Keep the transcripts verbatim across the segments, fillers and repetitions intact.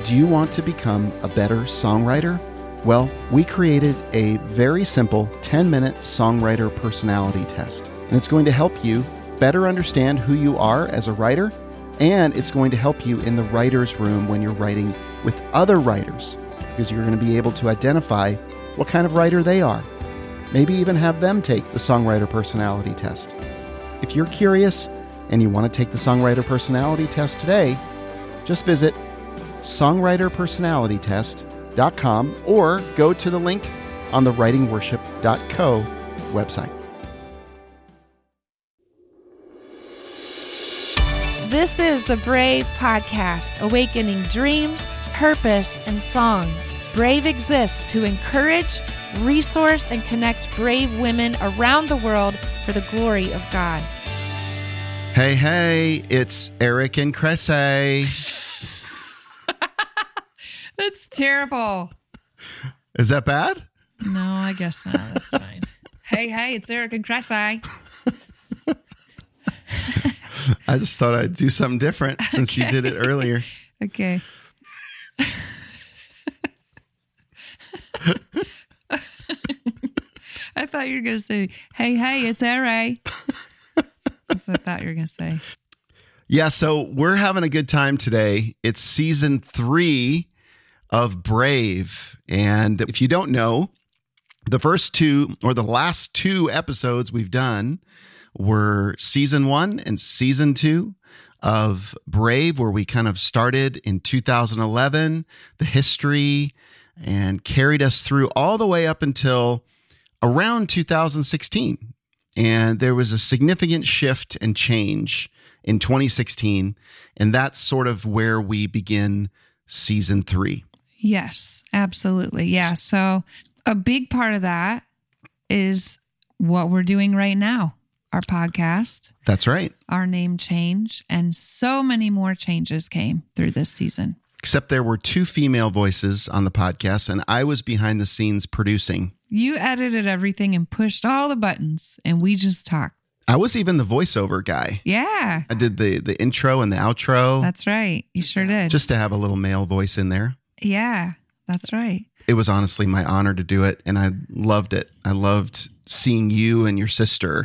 Do you want to become a better songwriter? Well, we created a very simple ten-minute songwriter personality test, and it's going to help you better understand who you are as a writer, and it's going to help you in the writer's room when you're writing with other writers, because you're going to be able to identify what kind of writer they are. Maybe even have them take the songwriter personality test. If you're curious and you want to take the songwriter personality test today, just visit songwriter personality test dot com or go to the link on the writing worship dot co website. This is the Brave Podcast, awakening dreams, purpose, and songs. Brave exists to encourage, resource, and connect brave women around the world for the glory of God. Hey, hey, it's Eric and Cressy. That's terrible. Is that bad? No, I guess not. That's fine. Hey, hey, it's Eric and Cressy. I just thought I'd do something different since Okay. you did it earlier. Okay. I thought you were going to say, hey, hey, it's Eric. That's what I thought you were going to say. Yeah, so we're having a good time today. It's season three of Brave. And if you don't know, the first two or the last two episodes we've done were season one and season two of Brave, where we kind of started in two thousand eleven, the history, and carried us through all the way up until around two thousand sixteen. And there was a significant shift and change in twenty sixteen. And that's sort of where we begin season three. Yes, absolutely. Yeah. So a big part of that is what we're doing right now, our podcast, That's right. our name change, and so many more changes came through this season. Except there were two female voices on the podcast, and I was behind the scenes producing. You edited everything and pushed all the buttons, and we just talked. I was even the voiceover guy. Yeah, I did the, the intro and the outro that's right. You sure did. just to have a little male voice in there. Yeah, that's right. It was honestly my honor to do it, and I loved it. I loved seeing you and your sister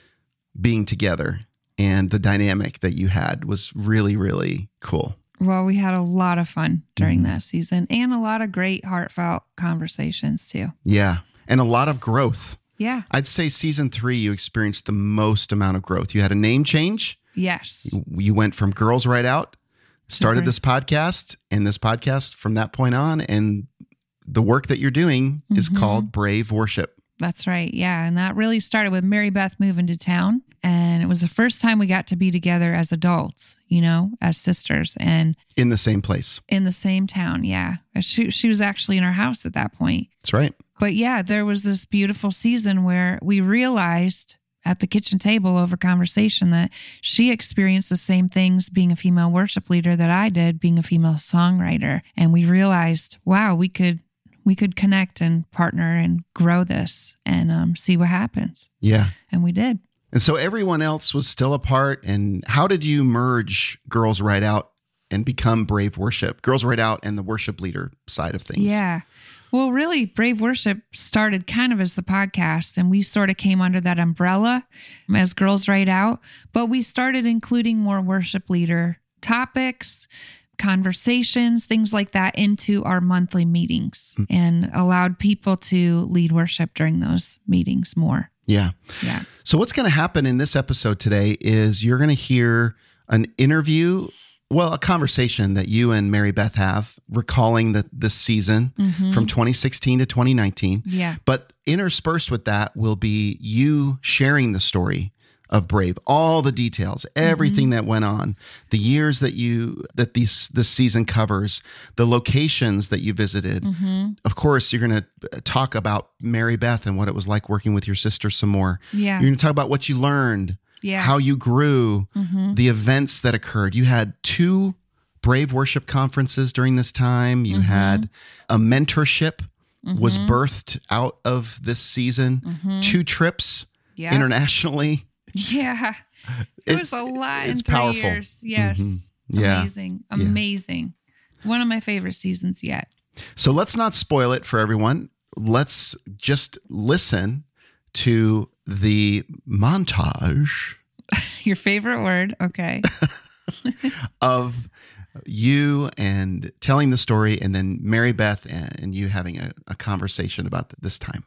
being together, and the dynamic that you had was really, really cool. Well, we had a lot of fun during Mhm. that season and a lot of great heartfelt conversations too. Yeah, and a lot of growth. Yeah. I'd say season three, you experienced the most amount of growth. You had a name change. Yes. You, you went from Girls Right Out, started Mhm. this podcast, and this podcast from that point on, and the work that you're doing is Mhm. called Brave Worship. That's right. Yeah. And that really started with Mary Beth moving to town. And it was the first time we got to be together as adults, you know, as sisters and In the same place. in the same town. Yeah. She, she was actually in our house at that point. That's right. But yeah, there was this beautiful season where we realized at the kitchen table over conversation that she experienced the same things being a female worship leader that I did being a female songwriter. And we realized, wow, we could we could connect and partner and grow this and um, see what happens. Yeah. And we did. And so everyone else was still a part. And how did you merge Girls Right Out and become Brave Worship? Girls Right Out and the worship leader side of things. Yeah. Well, really, Brave Worship started kind of as the podcast, and we sort of came under that umbrella as Girls Right Out. But we started including more worship leader topics, conversations, things like that into our monthly meetings mm-hmm. and allowed people to lead worship during those meetings more. Yeah. Yeah. So what's going to happen in this episode today is you're going to hear an interview, well, a conversation that you and Mary Beth have recalling the, this season mm-hmm. from twenty sixteen to twenty nineteen. Yeah. But interspersed with that will be you sharing the story of Brave, all the details, everything mm-hmm. that went on, the years that you that these this season covers, the locations that you visited. Mm-hmm. Of course, you're going to talk about Mary Beth and what it was like working with your sister some more. Yeah. You're going to talk about what you learned, yeah. how you grew, mm-hmm. the events that occurred. You had two Brave Worship conferences during this time. You mm-hmm. had a mentorship mm-hmm. was birthed out of this season, mm-hmm. two trips yeah. internationally. Yeah. It it's, was a lot it's in three powerful. years. Yes. Mm-hmm. Yeah. Amazing. Amazing. One of my favorite seasons yet. So let's not spoil it for everyone. Let's just listen to the montage. Your favorite word. Okay. of you and telling the story, and then Mary Beth and you having a, a conversation about this time.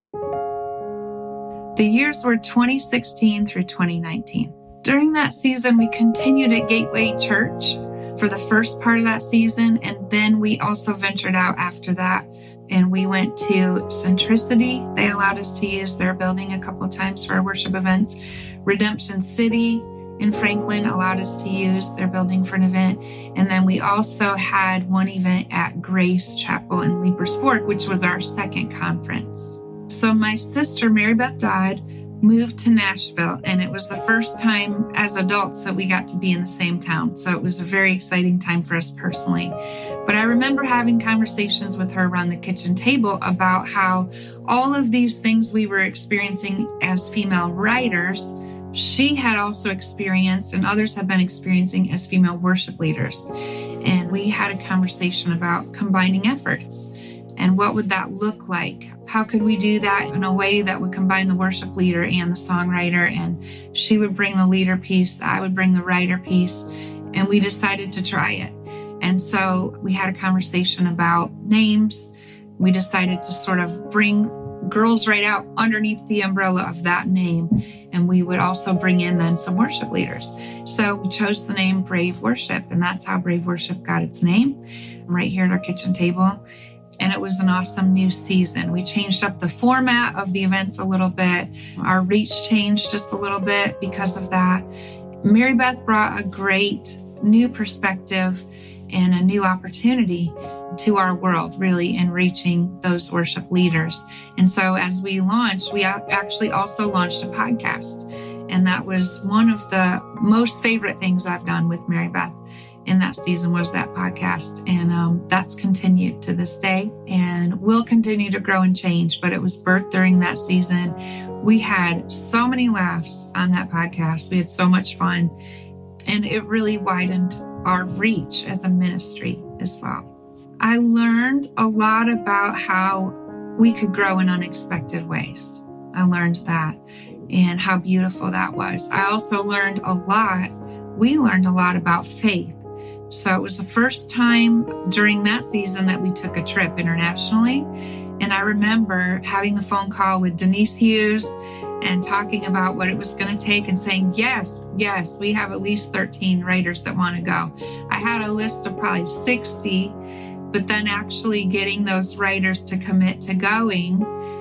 The years were twenty sixteen through twenty nineteen. During that season, we continued at Gateway Church for the first part of that season, and then we also ventured out after that, and we went to Centricity. They allowed us to use their building a couple of times for our worship events. Redemption City in Franklin allowed us to use their building for an event. And then we also had one event at Grace Chapel in Leapers Fork, which was our second conference. So my sister, Mary Beth Dodd, moved to Nashville, and it was the first time as adults that we got to be in the same town. So it was a very exciting time for us personally. But I remember having conversations with her around the kitchen table about how all of these things we were experiencing as female writers, she had also experienced, and others have been experiencing as female worship leaders. And we had a conversation about combining efforts. And what would that look like? How could we do that in a way that would combine the worship leader and the songwriter? And she would bring the leader piece, I would bring the writer piece, and we decided to try it. And so we had a conversation about names. We decided to sort of bring Girls Write Out underneath the umbrella of that name. And we would also bring in then some worship leaders. So we chose the name Brave Worship, and that's how Brave Worship got its name, right here at our kitchen table. And it was an awesome new season. We changed up the format of the events a little bit. Our reach changed just a little bit because of that. Mary Beth brought a great new perspective and a new opportunity to our world, really, in reaching those worship leaders. And so as we launched, we actually also launched a podcast. And that was one of the most favorite things I've done with Mary Beth in that season, was that podcast. And um, that's continued to this day and will continue to grow and change. But it was birthed during that season. We had so many laughs on that podcast. We had so much fun. And it really widened our reach as a ministry as well. I learned a lot about how we could grow in unexpected ways. I learned that and how beautiful that was. I also learned a lot. We learned a lot about faith. So it was the first time during that season that we took a trip internationally. And I remember having the phone call with Denise Hughes and talking about what it was going to take and saying, yes, yes, we have at least thirteen writers that want to go. I had a list of probably sixty, but then actually getting those writers to commit to going,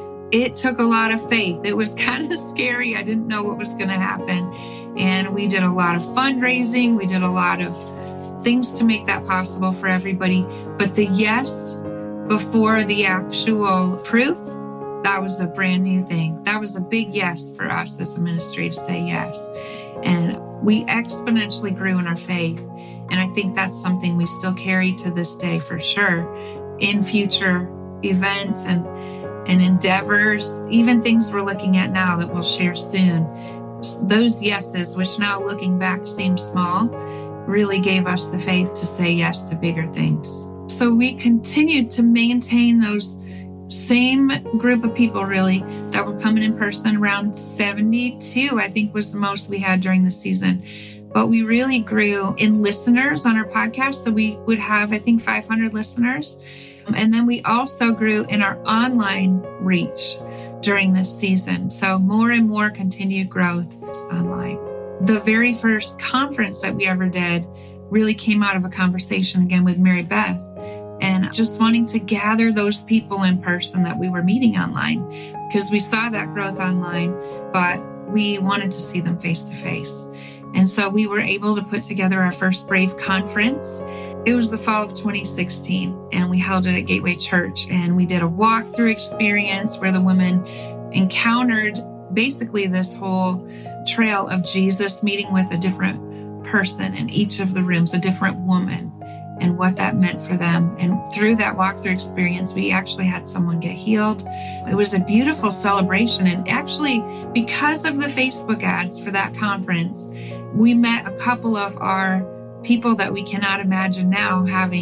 it took a lot of faith. It was kind of scary. I didn't know what was going to happen. And we did a lot of fundraising. We did a lot of things to make that possible for everybody. But the yes before the actual proof, that was a brand new thing. That was a big yes for us as a ministry to say yes. And we exponentially grew in our faith. And I think that's something we still carry to this day for sure in future events and, and endeavors, even things we're looking at now that we'll share soon. Those yeses, which now looking back seem small, really gave us the faith to say yes to bigger things. So we continued to maintain those same group of people really that were coming in person. Around seventy-two, I think, was the most we had during the season. But we really grew in listeners on our podcast. So we would have, I think, five hundred listeners. And then we also grew in our online reach during this season. So more and more continued growth online. The very first conference that we ever did really came out of a conversation again with Mary Beth and just wanting to gather those people in person that we were meeting online, because we saw that growth online, but we wanted to see them face to face. And so we were able to put together our first Brave conference. It was the fall of twenty sixteen, and we held it at Gateway Church, and we did a walkthrough experience where the women encountered basically this whole trail of Jesus meeting with a different person in each of the rooms, a different woman, and what that meant for them. And through that walkthrough experience, we actually had someone get healed. It was a beautiful celebration. And actually, because of the Facebook ads for that conference, we met a couple of our people that we cannot imagine now having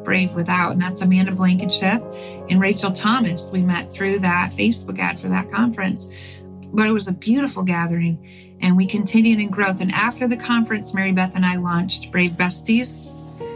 Brave without. And that's Amanda Blankenship and Rachel Thomas. We met through that Facebook ad for that conference. But it was a beautiful gathering, and we continued in growth. And after the conference, Mary Beth and I launched Brave Besties,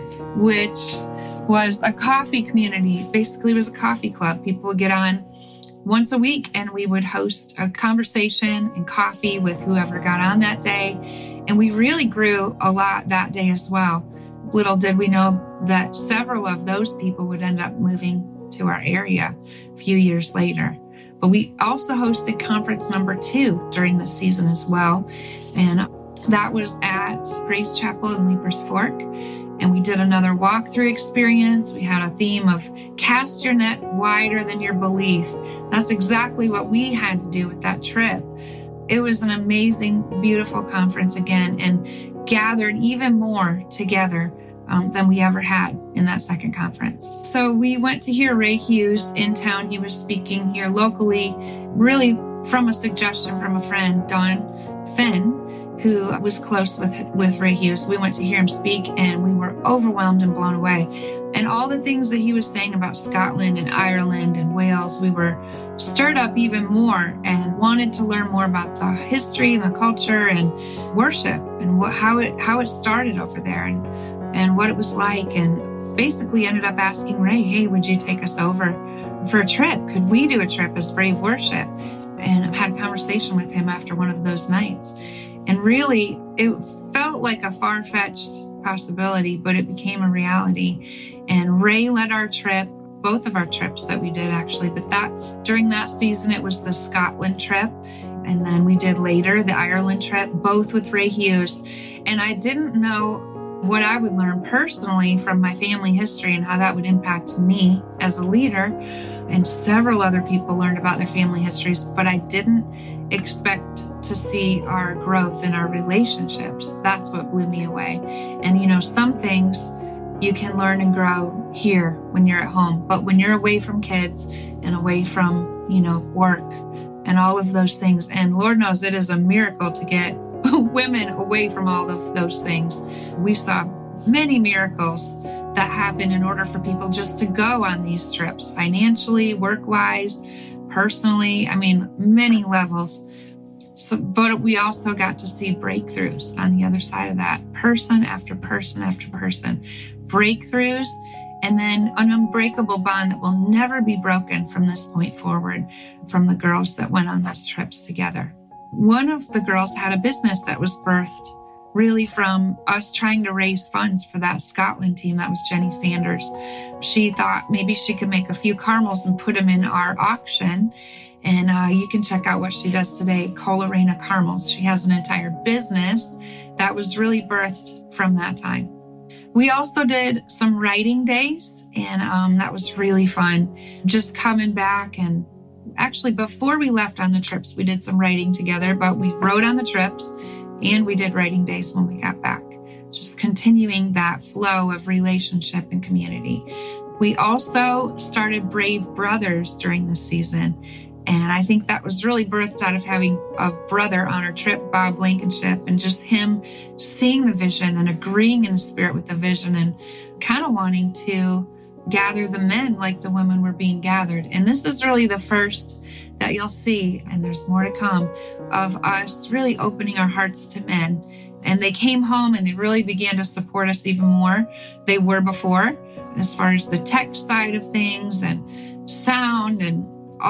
which was a coffee community. Basically, it was a coffee club. People would get on once a week, and we would host a conversation and coffee with whoever got on that day. And we really grew a lot that day as well. Little did we know that several of those people would end up moving to our area a few years later. But we also hosted conference number two during the season as well. And that was at Grace Chapel in Leapers Fork. And we did another walkthrough experience. We had a theme of cast your net wider than your belief. That's exactly what we had to do with that trip. It was an amazing, beautiful conference again, and gathered even more together um, than we ever had in that second conference. So we went to hear Ray Hughes in town. He was speaking here locally, really from a suggestion from a friend, Don Finn, who was close with, with Ray Hughes. We went to hear him speak, and we were overwhelmed and blown away. And all the things that he was saying about Scotland and Ireland and Wales, we were stirred up even more and wanted to learn more about the history and the culture and worship and what, how it how it started over there and, and what it was like. And basically ended up asking Ray, hey, would you take us over for a trip? Could we do a trip as Brave Worship? And I had a conversation with him after one of those nights. And really, it felt like a far-fetched possibility, but it became a reality. And Ray led our trip, both of our trips that we did actually, but that during that season, it was the Scotland trip. And then we did later the Ireland trip, both with Ray Hughes. And I didn't know what I would learn personally from my family history and how that would impact me as a leader. And several other people learned about their family histories, but I didn't expect to see our growth in our relationships. That's what blew me away. And, you know, some things you can learn and grow here when you're at home, but when you're away from kids and away from, you know, work and all of those things, and Lord knows it is a miracle to get women away from all of those things. We saw many miracles that happen in order for people just to go on these trips, financially, work-wise, personally, I mean, many levels. So, but we also got to see breakthroughs on the other side of that, person after person after person, breakthroughs, and then an unbreakable bond that will never be broken from this point forward from the girls that went on those trips together. One of the girls had a business that was birthed really from us trying to raise funds for that Scotland team. That was Jenny Sanders. She thought maybe she could make a few caramels and put them in our auction. And uh, you can check out what she does today, Colorena Caramels. She has an entire business that was really birthed from that time. We also did some writing days, and um, that was really fun. Just coming back, and actually before we left on the trips, we did some writing together, but we wrote on the trips and we did writing days when we got back. Just continuing that flow of relationship and community. We also started Brave Brothers during this season. And I think that was really birthed out of having a brother on our trip, Bob Blankenship, and just him seeing the vision and agreeing in the spirit with the vision and kind of wanting to gather the men like the women were being gathered. And this is really the first that you'll see, and there's more to come, of us really opening our hearts to men. And they came home and they really began to support us even more. They were before, as far as the tech side of things and sound and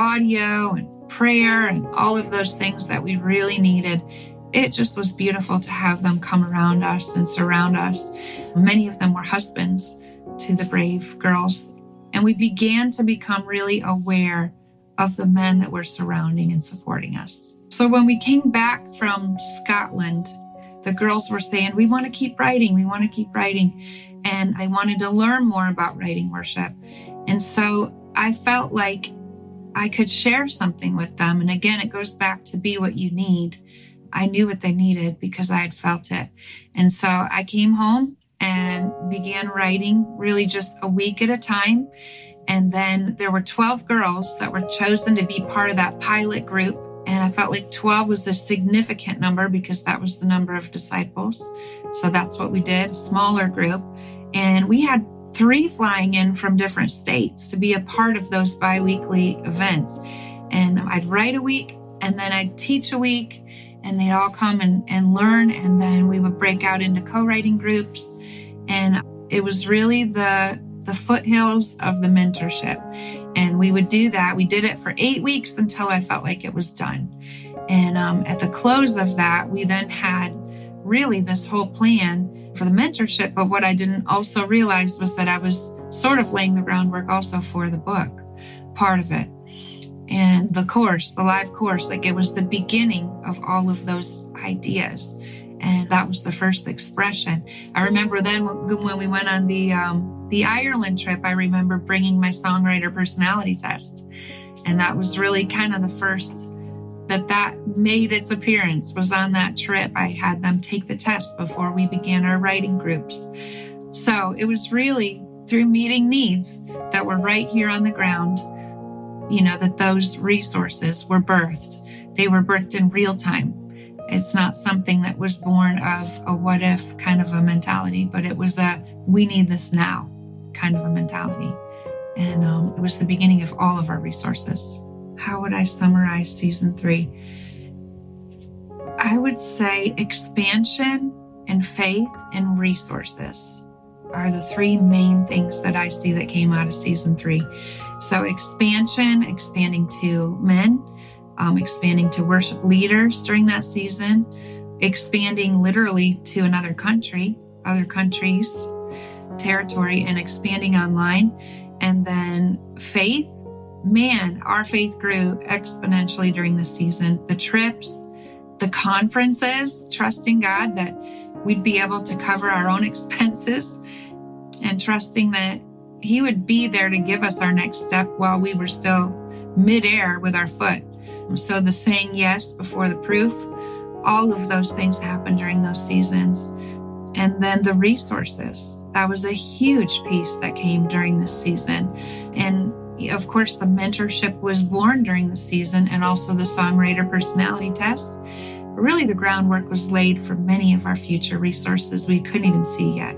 audio and prayer and all of those things that we really needed. It just was beautiful to have them come around us and surround us. Many of them were husbands to the Brave girls. And we began to become really aware of the men that were surrounding and supporting us. So when we came back from Scotland, the girls were saying, we want to keep writing, we want to keep writing. And I wanted to learn more about writing worship. And so I felt like I could share something with them. And again, it goes back to be what you need. I knew what they needed because I had felt it. And so I came home and began writing really just a week at a time. And then there were twelve girls that were chosen to be part of that pilot group. And I felt like twelve was a significant number because that was the number of disciples. So that's what we did, a smaller group. And we had three flying in from different states to be a part of those biweekly events. And I'd write a week, and then I'd teach a week, and they'd all come and, and learn. And then we would break out into co-writing groups. And it was really the, the foothills of the mentorship. And we would do that. We did it for eight weeks until I felt like it was done. And um, at the close of that, we then had really this whole plan for the mentorship. But what I didn't also realize was that I was sort of laying the groundwork also for the book, part of it. And the course, the live course, like it was the beginning of all of those ideas. And that was the first expression. I remember then when we went on the um, the Ireland trip, I remember bringing my songwriter personality test. And that was really kind of the first that that made its appearance, was on that trip. I had them take the test before we began our writing groups. So it was really through meeting needs that were right here on the ground, you know, that those resources were birthed. They were birthed in real time. It's not something that was born of a what if kind of a mentality, but it was a we need this now kind of a mentality. And um, it was the beginning of all of our resources. How would I summarize season three? I would say expansion and faith and resources are the three main things that I see that came out of season three. So expansion, expanding to men, um, expanding to worship leaders during that season, expanding literally to another country, other countries, territory, and expanding online. And then faith, man, our faith grew exponentially during the season. The trips, the conferences, trusting God that we'd be able to cover our own expenses and trusting that He would be there to give us our next step while we were still midair with our foot. So the saying yes before the proof, all of those things happened during those seasons. And then the resources, that was a huge piece that came during this season. And of course, the mentorship was born during the season, and also the songwriter personality test. Really, the groundwork was laid for many of our future resources we couldn't even see yet.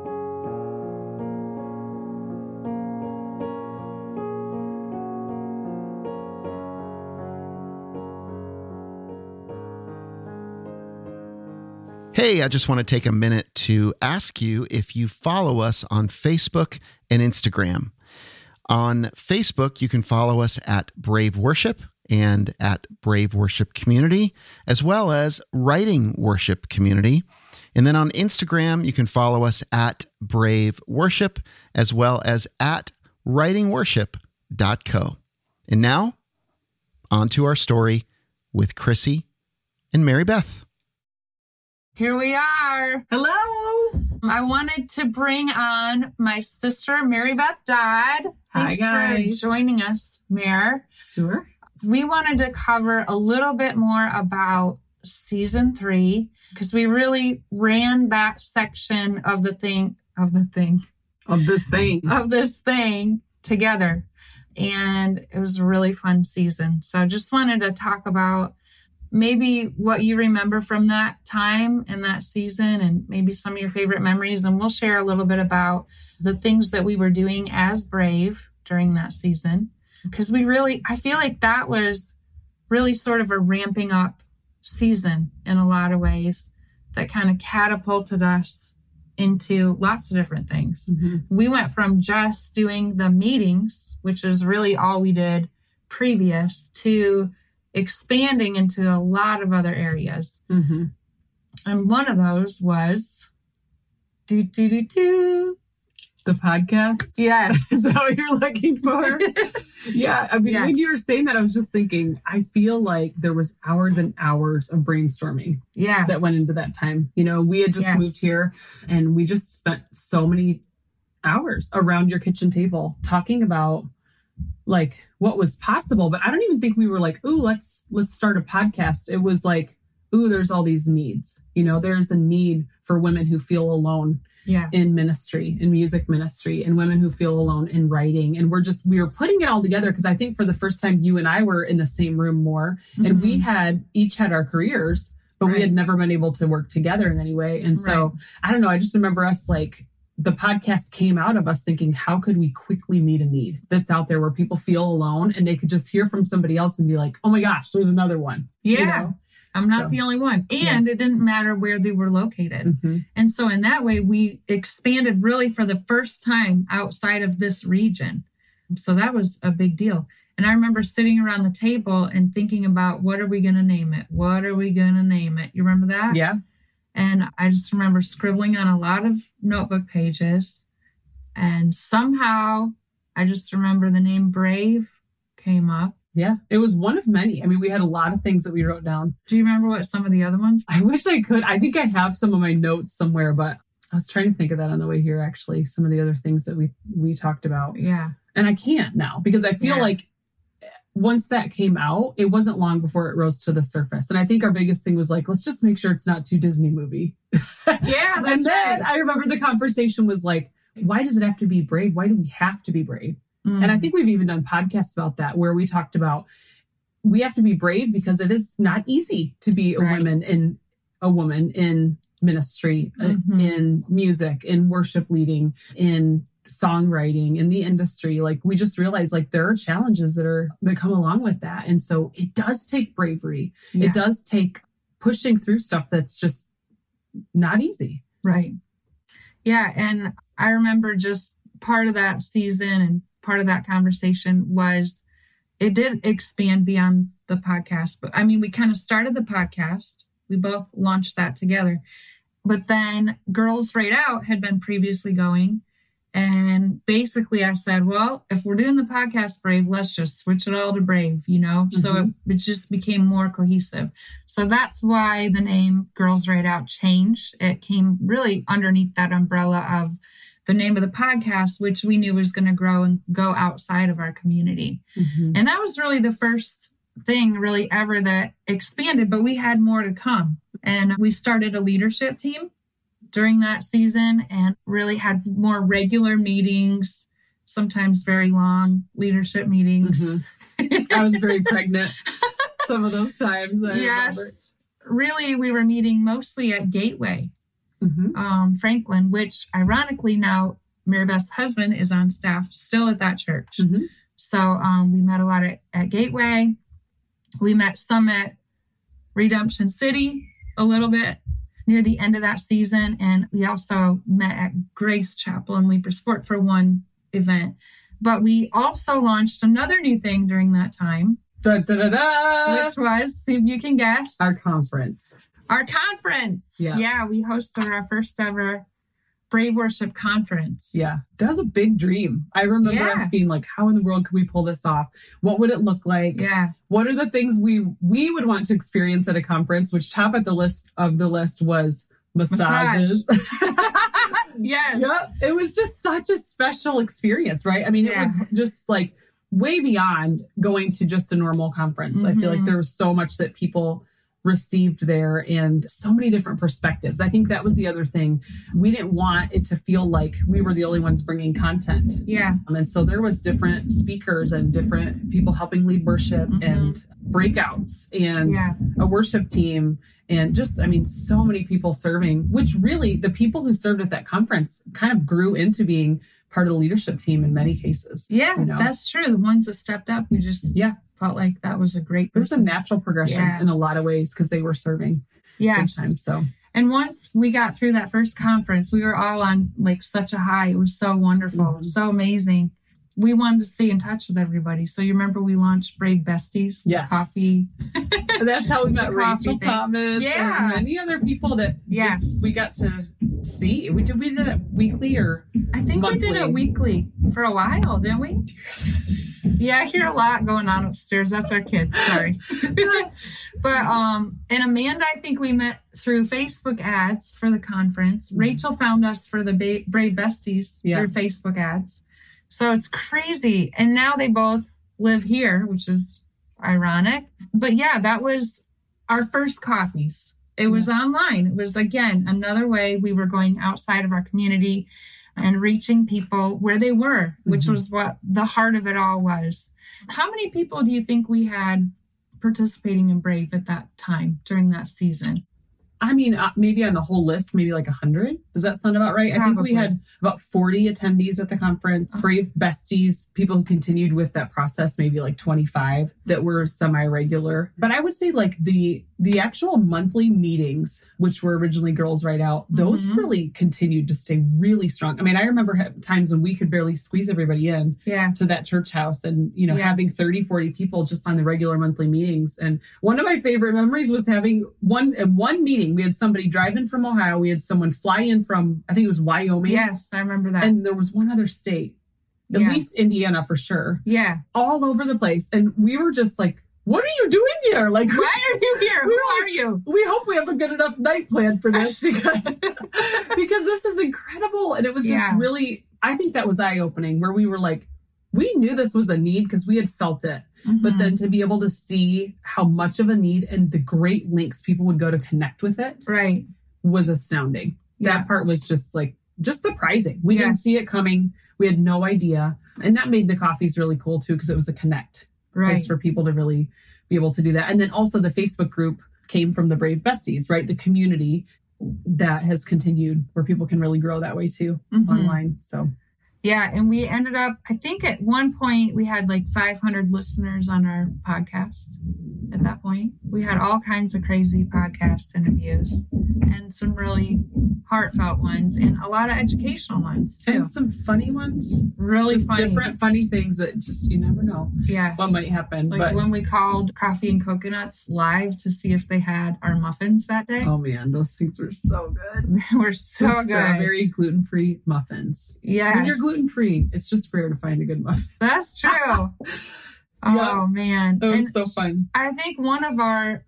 Hey, I just want to take a minute to ask you if you follow us on Facebook and Instagram. On Facebook, you can follow us at Brave Worship and at Brave Worship Community, as well as Writing Worship Community. And then on Instagram, you can follow us at Brave Worship, as well as at writing worship dot co. And now, on to our story with Chrissy and Mary Beth. Here we are. Hello. I wanted to bring on my sister, Mary Beth Dodd. Thanks Hi, guys. for joining us, Mare. Sure. We wanted to cover a little bit more about season three, because we really ran that section of the thing, of the thing, Of this thing. of this thing together. And it was a really fun season. So I just wanted to talk about maybe what you remember from that time and that season, and maybe some of your favorite memories. And we'll share a little bit about the things that we were doing as Brave during that season. Because we really, I feel like that was really sort of a ramping up season in a lot of ways that kind of catapulted us into lots of different things. Mm-hmm. We went from just doing the meetings, which is really all we did previous, to expanding into a lot of other areas. Mm-hmm. And one of those was do, do, do, do. The podcast. Yes. Is that what you're looking for? Yeah. I mean, Yes. when you were saying that, I was just thinking, I feel like there was hours and hours of brainstorming Yeah. that went into that time. You know, we had just Yes. moved here and we just spent so many hours around your kitchen table talking about like what was possible. But I don't even think we were like, ooh, let's, let's start a podcast. It was like, ooh, there's all these needs. You know, there's a need for women who feel alone Yeah. in ministry, in music ministry, and women who feel alone in writing. And we're just, we were putting it all together because I think for the first time, you and I were in the same room more, and Mhm. we had each had our careers, but Right. we had never been able to work together in any way. And so Right. I don't know. I just remember us like the podcast came out of us thinking, how could we quickly meet a need that's out there where people feel alone and they could just hear from somebody else and be like, oh my gosh, there's another one. Yeah. You know? I'm not So, the only one. And yeah. it didn't matter where they were located. Mm-hmm. And so in that way, we expanded really for the first time outside of this region. So that was a big deal. And I remember sitting around the table and thinking about, what are we going to name it? What are we going to name it? You remember that? Yeah. And I just remember scribbling on a lot of notebook pages. And somehow I just remember the name Brave came up. Yeah. It was one of many. I mean, we had a lot of things that we wrote down. Do you remember what some of the other ones? I wish I could. I think I have some of my notes somewhere, but I was trying to think of that on the way here, actually, some of the other things that we, we talked about. Yeah. And I can't now because I feel Yeah. like once that came out, it wasn't long before it rose to the surface. And I think our biggest thing was like, let's just make sure it's not too Disney movie. Yeah, And that's then right. I remember the conversation was like, why does it have to be brave? Why do we have to be brave? Mm. And I think we've even done podcasts about that where we talked about we have to be brave because it is not easy to be a Right. woman in a woman in ministry, uh, Mhm. in music, in worship leading, in songwriting, in the industry. Like we just realized like there are challenges that are that come along with that. And so it does take bravery. Yeah. It does take pushing through stuff that's just not easy. Right. Yeah. And I remember just part of that season and part of that conversation was it did expand beyond the podcast. But I mean, we kind of started the podcast. We both launched that together. But then Girls Right Out had been previously going. And basically I said, well, if we're doing the podcast Brave, let's just switch it all to Brave, you know? So it, it just became more cohesive. So that's why the name Girls Right Out changed. It came really underneath that umbrella of the name of the podcast, which we knew was going to grow and go outside of our community. Mm-hmm. And that was really the first thing really ever that expanded, but we had more to come. And we started a leadership team during that season and really had more regular meetings, sometimes very long leadership meetings. Mm-hmm. I was very pregnant some of those times. I Yes. Really, we were meeting mostly at Gateway, remember. Mm-hmm. um, Franklin, which ironically now Mary Beth's husband is on staff still at that church. Mm-hmm. So um, we met a lot at, at Gateway. We met some at Redemption City a little bit near the end of that season. And we also met at Grace Chapel in Leapersport for one event. But we also launched another new thing during that time, Da, da, da, da. which was, see if you can guess, Our conference. our conference. Yeah. yeah, we hosted our first ever Brave Worship Conference. Yeah, that was a big dream. I remember Yeah. us being like, how in the world could we pull this off? What would it look like? Yeah. What are the things we we would want to experience at a conference? Which top at the list of the list was massages. Yes. Yeah, it was just such a special experience, right? I mean, it Yeah. was just like way beyond going to just a normal conference. I feel like Mhm. there was so much that people received there and so many different perspectives. I think that was the other thing. We didn't want it to feel like we were the only ones bringing content. Yeah. Um, and so there was different speakers and different people helping lead worship Mhm. and breakouts and Yeah. a worship team and just, I mean, so many people serving, which really the people who served at that conference kind of grew into being part of the leadership team in many cases. Yeah, you know? that's true. The ones that stepped up, we just Yeah, felt like that was a great it was a person. natural progression Yeah. in a lot of ways because they were serving big Yes. time. So And once we got through that first conference, we were all on like such a high. It was so wonderful, Mhm. so amazing. We wanted to stay in touch with everybody. So you remember we launched Brave Besties, the Yes. coffee. And that's how we met The coffee Rachel thing. Thomas Yeah. and many other people that Yes. just, we got to see. We did we did it weekly or I think we did Monthly. it weekly for a while, didn't we? Yeah, I hear a lot going on upstairs. That's our kids. Sorry. But um, and Amanda, I think we met through Facebook ads for the conference. Rachel found us for the ba- Brave Besties Yeah. through Facebook ads. So it's crazy. And now they both live here, which is ironic. But yeah, that was our first coffees. It was online. It was, again, another way we were going outside of our community and reaching people where they were, which Mhm. was what the heart of it all was. How many people do you think we had participating in Brave at that time during that season? I mean, uh, maybe on the whole list, maybe like a hundred. Does that sound about right? Probably. I think we had about forty attendees at the conference. Oh. Brave Besties, people who continued with that process, maybe like twenty-five that were semi-regular. But I would say like the the actual monthly meetings, which were originally Girls Write Out, those Mhm. really continued to stay really strong. I mean, I remember ha- times when we could barely squeeze everybody in Yeah. to that church house and, you know, Yes. having thirty, forty people just on the regular monthly meetings. And one of my favorite memories was having one, in one meeting, we had somebody drive in from Ohio. We had someone fly in from, I think it was Wyoming. Yes, I remember that. And there was one other state, at Yeah. least Indiana for sure, yeah. all over the place. And we were just like, what are you doing here? Like, Why are you here? We Who were- are you? we hope we have a good enough night plan for this because because this is incredible. And it was just Yeah. really, I think that was eye-opening where we were like, we knew this was a need because we had felt it. But Mhm. then to be able to see how much of a need and the great links people would go to connect with it Right. was astounding. Yeah. That part was just like, just surprising. We didn't Yes. see it coming. We had no idea. And that made the coffees really cool too because it was a connect Right. place for people to really be able to do that. And then also the Facebook group came from the Brave Besties, right? The community that has continued where people can really grow that way too Mhm. online. So Yeah, and we ended up, I think at one point we had like five hundred listeners on our podcast at that point. We had all kinds of crazy podcast interviews and some really heartfelt ones and a lot of educational ones too. and some funny ones, Really just funny. different funny things that just, you never know Yes. what might happen. Like but when we called Coffee and Coconuts live to see if they had our muffins that day. oh man, those things were so good. They were so The good. Strawberry gluten-free muffins. Yes. When you're gluten-free, it's just rare to find a good muffin. That's true. Oh man. That was And so fun. I think one of our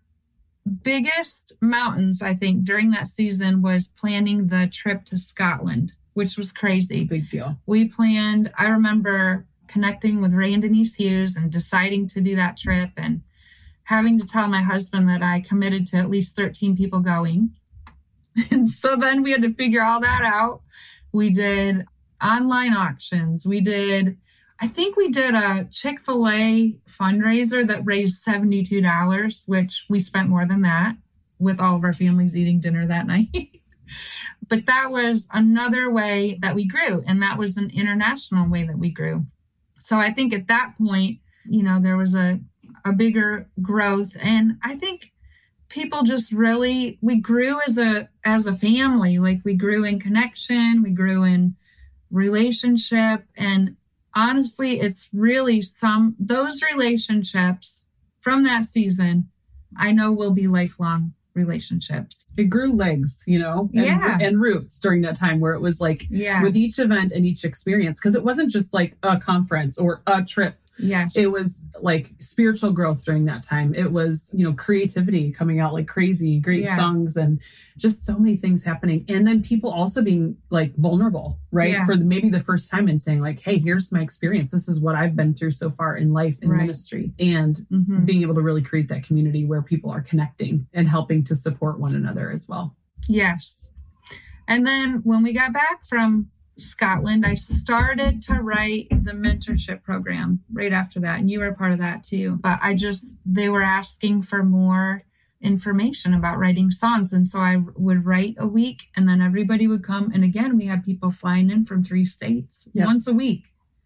biggest mountains, I think, during that season was planning the trip to Scotland, which was It's a crazy. big deal. We planned, I remember connecting with Ray and Denise Hughes and deciding to do that trip and having to tell my husband that I committed to at least thirteen people going. And so then we had to figure all that out. We did online auctions. We did, I think we did a Chick-fil-A fundraiser that raised seventy-two dollars, which we spent more than that with all of our families eating dinner that night. But that was another way that we grew. And that was an international way that we grew. So I think at that point, you know, there was a, a bigger growth. And I think people just really, we grew as a, as a family. Like we grew in connection, we grew in relationship. And honestly, it's really some, those relationships from that season, I know will be lifelong relationships. It grew legs, you know, and, Yeah. and roots during that time where it was like Yeah. with each event and each experience, because it wasn't just like a conference or a trip. Yes. It was like spiritual growth during that time. It was, you know, creativity coming out like crazy, great Yeah. songs and just so many things happening. And then people also being like vulnerable, right? Yeah. For the, maybe the first time and saying like, hey, here's my experience. This is what I've been through so far in life and Right. ministry. And Mhm. being able to really create that community where people are connecting and helping to support one another as well. Yes. And then when we got back from Scotland, I started to write the mentorship program right after that. And you were a part of that too. But I just, they were asking for more information about writing songs. And so I would write a week and then everybody would come. And again, we had people flying in from three states Yep. once a week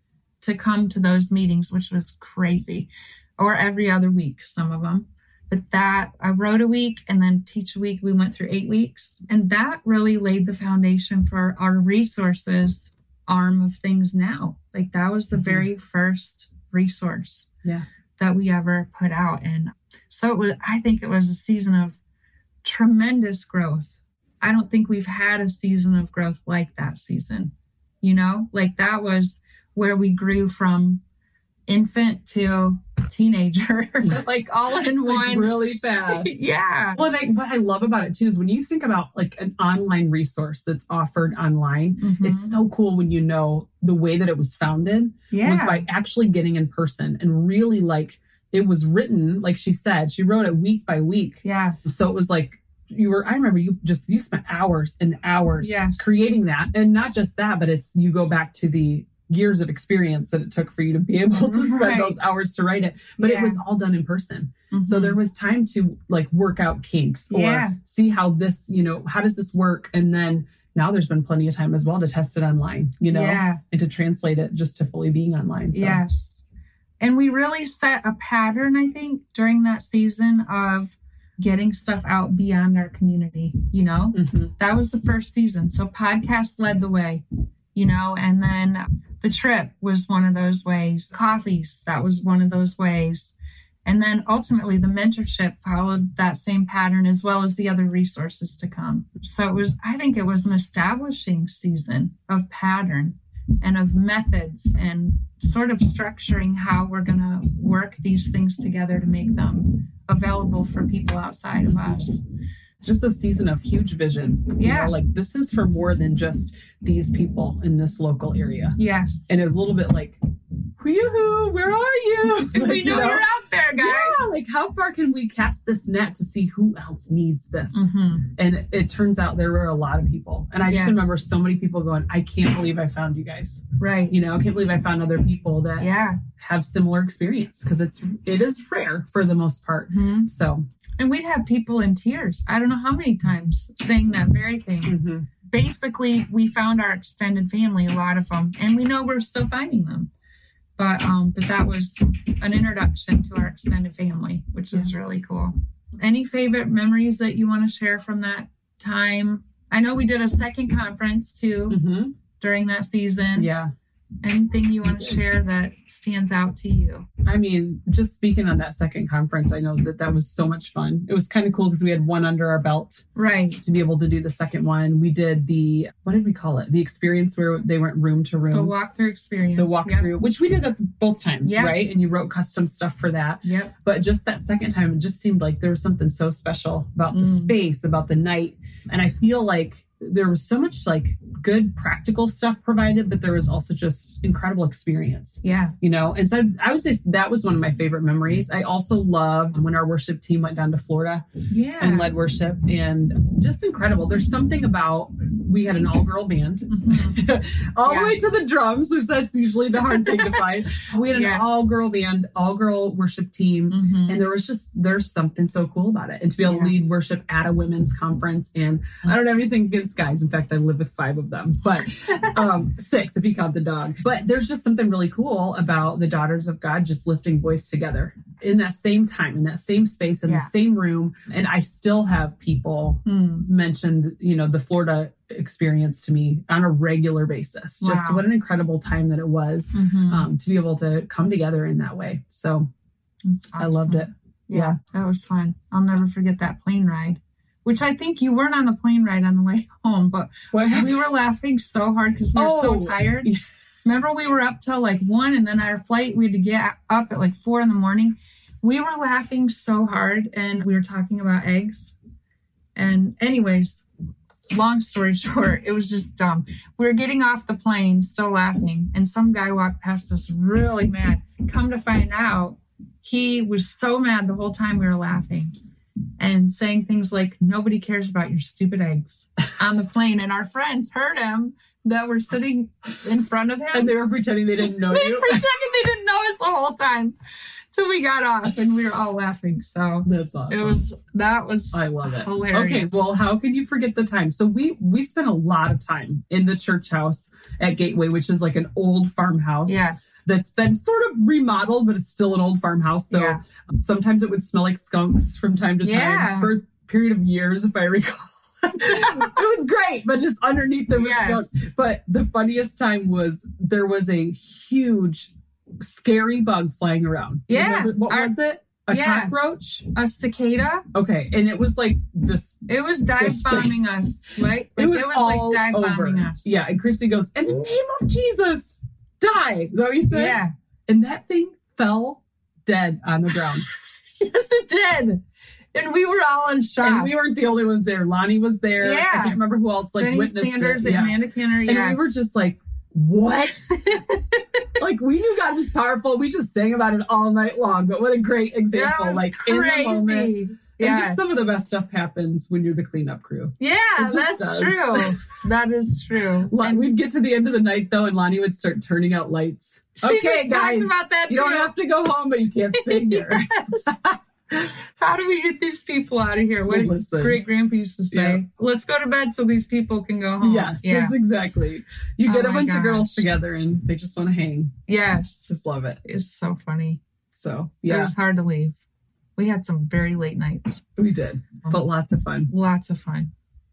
to come to those meetings, which was crazy. Or every other week, some of them. But that I wrote a week and then teach a week. We went through eight weeks. And that really laid the foundation for our resources arm of things now. Like that was the Mhm. very first resource Yeah. that we ever put out. And so it was, I think it was a season of tremendous growth. I don't think we've had a season of growth like that season. You know, like that was where we grew from infant to teenager, like all in Like one. really fast. Yeah. Well, and I, what I love about it too is when you think about like an online resource that's offered online, Mhm. it's so cool when you know the way that it was founded yeah. was by actually getting in person and really like it was written, like she said, she wrote it week by week. yeah. So it was like you were, I remember you just, you spent hours and hours Yes. creating that. And not just that, but it's, you go back to the, years of experience that it took for you to be able to spend Right. those hours to write it. But Yeah. it was all done in person. Mhm. So there was time to like work out kinks or Yeah. see how this, you know, how does this work? And then now there's been plenty of time as well to test it online, you know, Yeah. and to translate it just to fully being online. So. Yes. And we really set a pattern, I think, during that season of getting stuff out beyond our community, you know? Mhm. That was the first season. So podcasts led the way, you know, and then the trip was one of those ways. Coffees, that was one of those ways. And then ultimately the mentorship followed that same pattern as well as the other resources to come. So it was, I think it was an establishing season of pattern and of methods and sort of structuring how we're going to work these things together to make them available for people outside of us. Just a season of huge vision. You Yeah. know, like this is for more than just these people in this local area. Yes. And it was a little bit like, yoo-hoo, where are you? Like, we you know, you're out there, guys. Yeah, like how far can we cast this net to see who else needs this? Mhm. And it, it turns out there were a lot of people. And I just Yes. remember so many people going, I can't believe I found you guys. Right. You know, I can't believe I found other people that Yeah. have similar experience because it's it is rare for the most part. Mhm. So And we'd have people in tears. I don't know how many times saying that very thing. mhm. Basically, we found our extended family, a lot of them, and we know we're still finding them. But um, but that was an introduction to our extended family, which is really cool. Any favorite memories that you want to share from that time? I know we did a second conference too Mhm. during that season. Yeah. Anything you want to share that stands out to you? I mean, just speaking on that second conference, I know that that was so much fun. It was kind of cool because we had one under our belt Right. to be able to do the second one. We did the, what did we call it? The experience where they went room to room. The walkthrough experience. The walkthrough, which we did at both times, Yep. right? And you wrote custom stuff for that. Yep. Yep. But just that second time, it just seemed like there was something so special about the Mm. space, about the night. And I feel like there was so much like good practical stuff provided, but there was also just incredible experience, Yeah. you know? And so I would say that was one of my favorite memories. I also loved when our worship team went down to Florida Yeah. and led worship, and just incredible. There's something about, we had an all girl band Mhm. all Yeah. the way to the drums, which that's usually the hard thing to find. We had an Yes. all girl band, all girl worship team. Mhm. And there was just, there's something so cool about it. And to be able Yeah. to lead worship at a women's conference. And I don't have anything against guys. In fact, I live with five of them, but um, six if you count the dog. But there's just something really cool about the daughters of God just lifting voice together in that same time, in that same space, in Yeah. the same room. And I still have people Mm. mentioned, you know, the Florida experience to me on a regular basis. Just Wow. what an incredible time that it was Mhm. um, to be able to come together in that way. So That's I loved it. awesome. Yeah, that was fun. I'll never forget that plane ride, which I think you weren't on the plane ride on the way home, but What we were laughing so hard because we were Oh, so tired. yeah. Remember, we were up till like one, and then our flight, we had to get up at like four in the morning. We were laughing so hard, and we were talking about eggs. And anyways, long story short, it was just dumb. We were getting off the plane, still laughing, and some guy walked past us really mad. Come to find out, he was so mad the whole time we were laughing and saying things like, nobody cares about your stupid eggs on the plane. And our friends heard him that were sitting in front of him. And they were pretending they didn't know They you. pretended they didn't know us the whole time. So we got off and we were all laughing. So That's awesome. it was, that was I love it. hilarious. Okay, well, how can you forget the time? So we we spent a lot of time in the church house at Gateway, which is like an old farmhouse. Yes. That's been sort of remodeled, but it's still an old farmhouse. So Yeah. sometimes it would smell like skunks from time to time Yeah. for a period of years, if I recall. It was great, but just underneath there was Yes. skunks. But the funniest time was there was a huge, scary bug flying around. You Yeah. remember- What Our- was it? A Yeah. cockroach? A cicada. Okay. And it was like this. It was dive This thing. bombing us, right? It was, all like dive over. bombing us. Yeah. And Christy goes, in the name of Jesus, die. Is that what you said? Yeah. And that thing fell dead on the ground. Yes, it did. And we were all in shock. And we weren't the only ones there. Lonnie was there. Yeah. I can't remember who else like Jenny witnessed Sanders it. and Yeah. Amanda Kenner. And Yes. we were just like, what? Like, we knew God was powerful. We just sang about it all night long. But what a great that example. was Like, crazy. in the moment, And Yes. just some of the best stuff happens when you're the cleanup crew. Yeah, just that's does. true. That is true. Lon- And We'd get to the end of the night, though, and Lonnie would start turning out lights. she Okay, just guys, talked about that you too. don't have to go home, but you can't stay here. Yes. How do we get these people out of here? What did Listen. great grandpa used to say? Yeah. Let's go to bed so these people can go home. Yes, Yeah. yes, exactly. You Oh get a my bunch of girls gosh. together, and they just want to hang. Yes. Just love it. It's so funny. So, It yeah, was hard to leave. We had some very late nights. we did, but lots of fun. Lots of fun.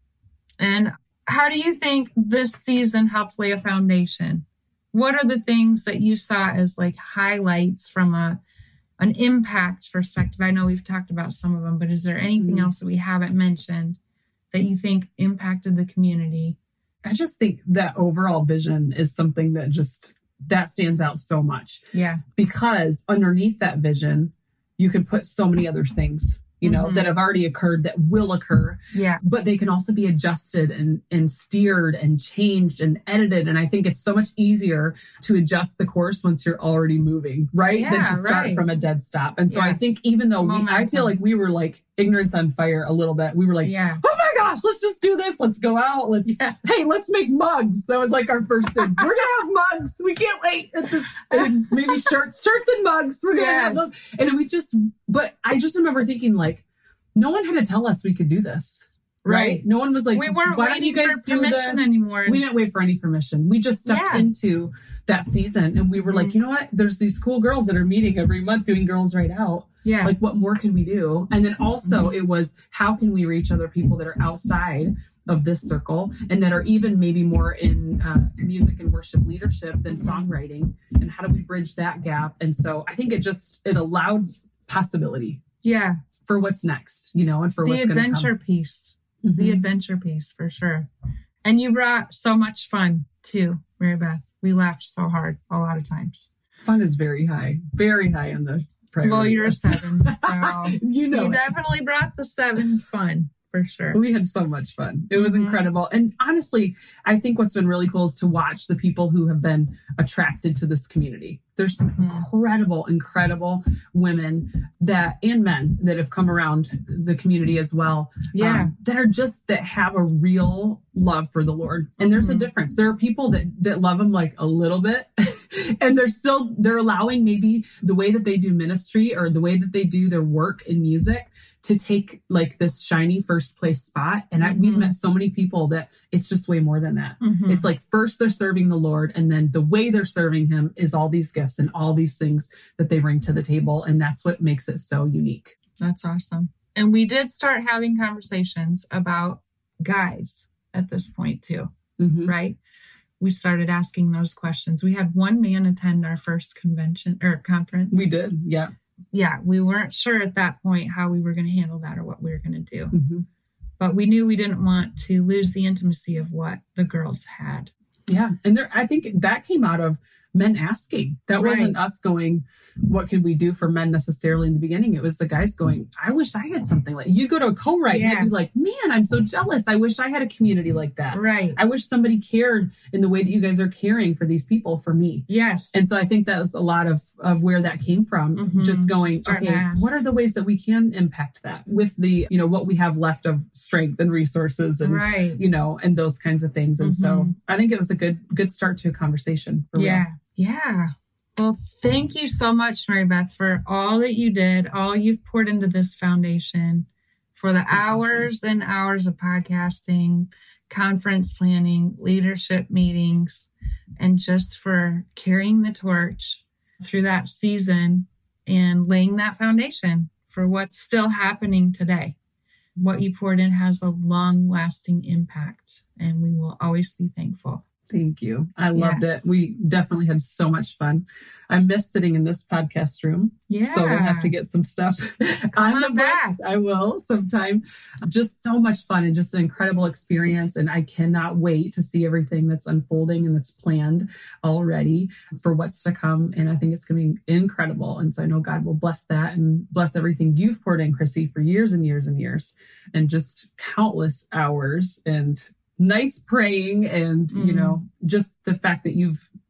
And how do you think this season helped lay a foundation? What are the things that you saw as like highlights from a an impact perspective? I know we've talked about some of them, but is there anything Mhm. else that we haven't mentioned that you think impacted the community? I just think that overall vision is something that just, that stands out so much, Yeah. because underneath that vision, you can put so many other things, you know, Mhm. that have already occurred, that will occur, Yeah. but they can also be adjusted and, and steered and changed and edited. And I think it's so much easier to adjust the course once you're already moving, right? Than Yeah, to start right. from a dead stop. And so I Yes. think even though we, I Momentum. feel like we were like ignorance on fire a little bit, we were like, Yeah. oh my gosh, let's just do this. Let's go out. Let's, Yeah. hey, let's make mugs. That was like our first thing. We're going to have mugs. We can't wait. At this, and maybe shirts, shirts and mugs. We're going to have Yes. those. And then we just, but I just remember thinking like, no one had to tell us we could do this. Right. Right. No one was like, We weren't why don't waiting you guys for do permission this? anymore. We didn't wait for any permission. We just stepped Yeah. into that season and we were like, Mhm. you know what? There's these cool girls that are meeting every month doing Girls Right Out. Yeah. Like, what more can we do? And then also Mhm. it was, how can we reach other people that are outside of this circle and that are even maybe more in uh, music and worship leadership than Mhm. songwriting? And how do we bridge that gap? And so I think it just, it allowed possibility yeah. for what's next, you know, and for The what's going to come. adventure piece. Mhm. The adventure piece for sure. And you brought so much fun too, Mary Beth. We laughed so hard a lot of times. Fun is very high, very high on the priority Well, you're a list. seven, so you know, you it. definitely brought the seven fun for sure. We had so much fun. It was Mhm. incredible. And honestly, I think what's been really cool is to watch the people who have been attracted to this community. There's some Mhm. incredible, incredible women that and men that have come around the community as well. Yeah. um, that are just, that have a real love for the Lord. And there's Mhm. a difference. There are people that, that love him like a little bit and they're still, they're allowing maybe the way that they do ministry or the way that they do their work in music to take like this shiny first place spot. And I, we've Mhm. met so many people that it's just way more than that. Mhm. It's like first they're serving the Lord and then the way they're serving him is all these gifts and all these things that they bring to the table. And that's what makes it so unique. That's awesome. And we did start having conversations about guys at this point too, Mhm. right? We started asking those questions. We had one man attend our first convention or conference. We did. Yeah. yeah, we weren't sure at that point how we were going to handle that or what we were going to do. Mhm. But we knew we didn't want to lose the intimacy of what the girls had. Yeah. And there, I think that came out of men asking. That Right. wasn't us going, what could we do for men necessarily in the beginning? It was the guys going, I wish I had something like, you go to a co-write and Yeah. you'd be like, man, I'm so jealous. I wish I had a community like that. Right. I wish somebody cared in the way that you guys are caring for these people for me. Yes. And so I think that was a lot of, of where that came from. Mhm. Just going, Just starting okay, to ask. what are the ways that we can impact that with the, you know, what we have left of strength and resources and, right. you know, and those kinds of things. And so Mhm. I think it was a good, good start to a conversation. for real. Yeah. Yeah. Well, thank you so much, Mary Beth, for all that you did, all you've poured into this foundation, for the It's been awesome. hours and hours of podcasting, conference planning, leadership meetings, and just for carrying the torch through that season and laying that foundation for what's still happening today. What you poured in has a long lasting impact, and we will always be thankful. Thank you. I loved Yes. it. We definitely had so much fun. I miss sitting in this podcast room. Yeah. So we'll have to get some stuff on, on the back. books. I will sometime. Just so much fun and just an incredible experience. And I cannot wait to see everything that's unfolding and that's planned already for what's to come. And I think it's going to be incredible. And so I know God will bless that and bless everything you've poured in, Chrissy, for years and years and years, and just countless hours and nights praying and, Mm. you know, just the fact that you've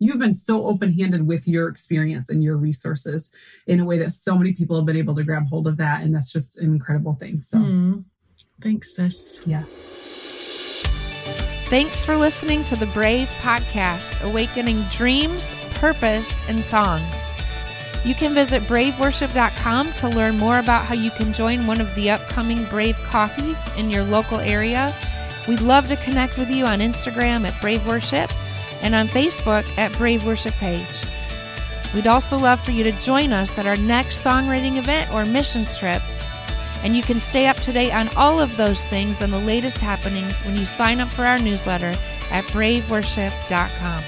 you've been so open-handed with your experience and your resources in a way that so many people have been able to grab hold of that. And that's just an incredible thing. So mm. Thanks, sis. Yeah. Thanks for listening to the Brave Podcast, awakening dreams, purpose, and songs. You can visit brave worship dot com to learn more about how you can join one of the upcoming Brave Coffees in your local area. We'd love to connect with you on Instagram at Brave Worship and on Facebook at Brave Worship Page. We'd also love for you to join us at our next songwriting event or missions trip. And you can stay up to date on all of those things and the latest happenings when you sign up for our newsletter at brave worship dot com.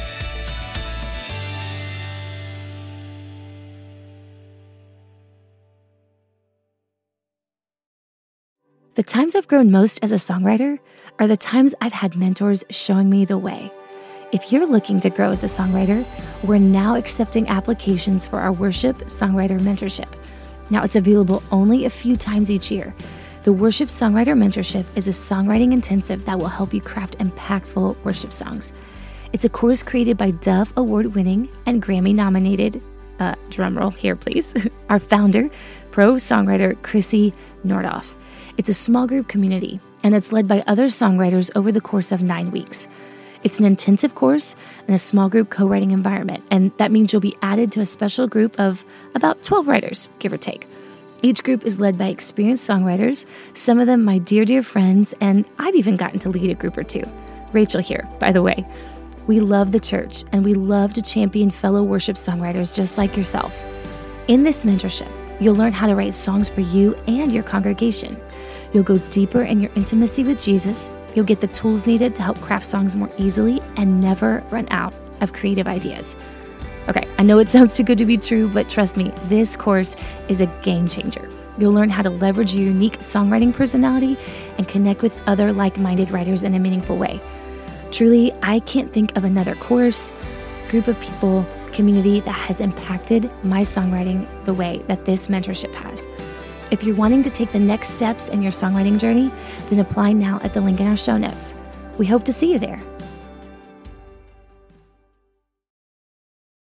The times I've grown most as a songwriter are the times I've had mentors showing me the way. If you're looking to grow as a songwriter, we're now accepting applications for our Worship Songwriter Mentorship. Now, it's available only a few times each year. The Worship Songwriter Mentorship is a songwriting intensive that will help you craft impactful worship songs. It's a course created by Dove Award-winning and Grammy-nominated, uh, drumroll here please, our founder, pro songwriter Chrissy Nordoff. It's a small group community, and it's led by other songwriters over the course of nine weeks. It's an intensive course and a small group co-writing environment, and that means you'll be added to a special group of about twelve writers, give or take. Each group is led by experienced songwriters, some of them my dear, dear friends, and I've even gotten to lead a group or two. Rachel here, by the way. We love the church, and we love to champion fellow worship songwriters just like yourself. In this mentorship, you'll learn how to write songs for you and your congregation. You'll go deeper in your intimacy with Jesus. You'll get the tools needed to help craft songs more easily and never run out of creative ideas. Okay, I know it sounds too good to be true, but trust me, this course is a game changer. You'll learn how to leverage your unique songwriting personality and connect with other like-minded writers in a meaningful way. Truly, I can't think of another course, group of people, community that has impacted my songwriting the way that this mentorship has. If you're wanting to take the next steps in your songwriting journey, then apply now at the link in our show notes. We hope to see you there.